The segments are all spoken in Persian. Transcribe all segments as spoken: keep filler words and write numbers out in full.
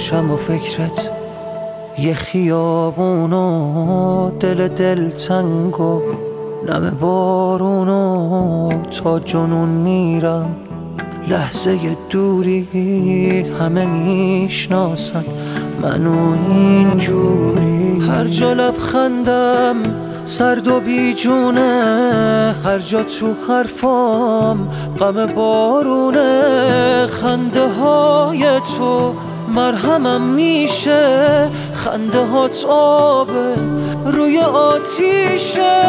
باشم و فکرت یه خیابونو دل دل تنگو نم بارونو تا جنون میرم. لحظه دوری همه میشناسن منو اینجوری. هر جا لبخندم سرد و بیجونه، هر جا تو حرفام غم بارونه. خنده های تو مرهمم میشه، خنده هات آبه روی آتیشه.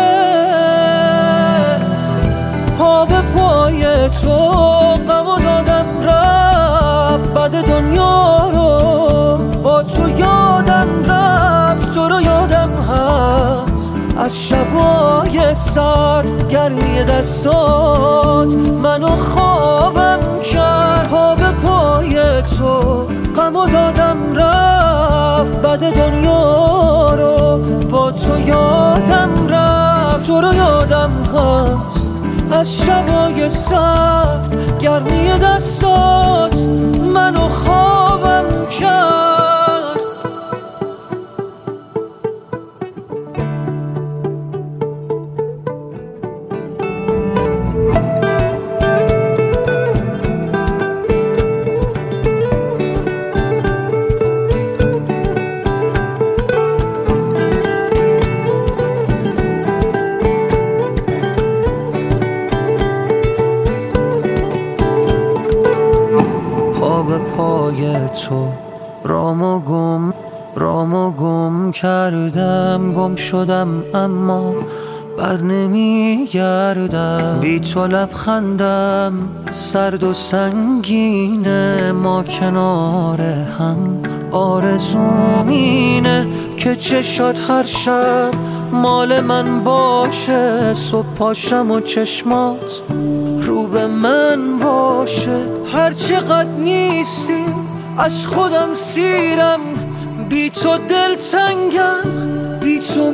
پا به پای تو غمو دادم رفت، بعد دنیا رو با تو یادم رفت. تو رو یادم هست از شبای سرد، گرمی دستات منو خوابم کرد. پا به پای تو غمو دادم رفت، بعد دنیا رو با تو یادم رفت. تو رو یادم هست از شبای سرد، گرمی دستات منو خوابم کرد. به پای تو رامو گم رامو گم کردم، گم شدم اما بر نمیگردم. بی تو لبخندم سرد و سنگینه، ما کنار هم آرزوم اینه که چشات هر شب مال من باشه. صبح پاشم و چشمات رو به من باشه. هر چقدر نیستی از خودم سیرم، بی تو دل تنگم، بی تو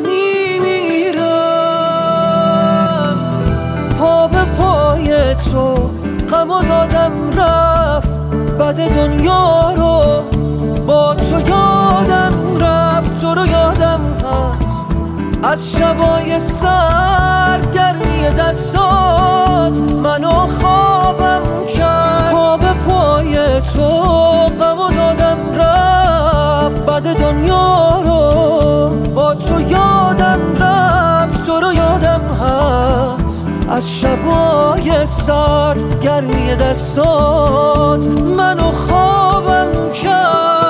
میمیرم. پا به پای تو غمو دادم رفت، بعد دنیا رو با تو یادم رفت. تو رو یادم هست از شبای سرد، گرمی دستات منو خوابم کرد. پا به پای تو غمو دادم رفت، بعد دنیا رو با تو یادم رفت. تو رو یادم هست از شبای سرد، گرمی دستات منو خوابم کرد.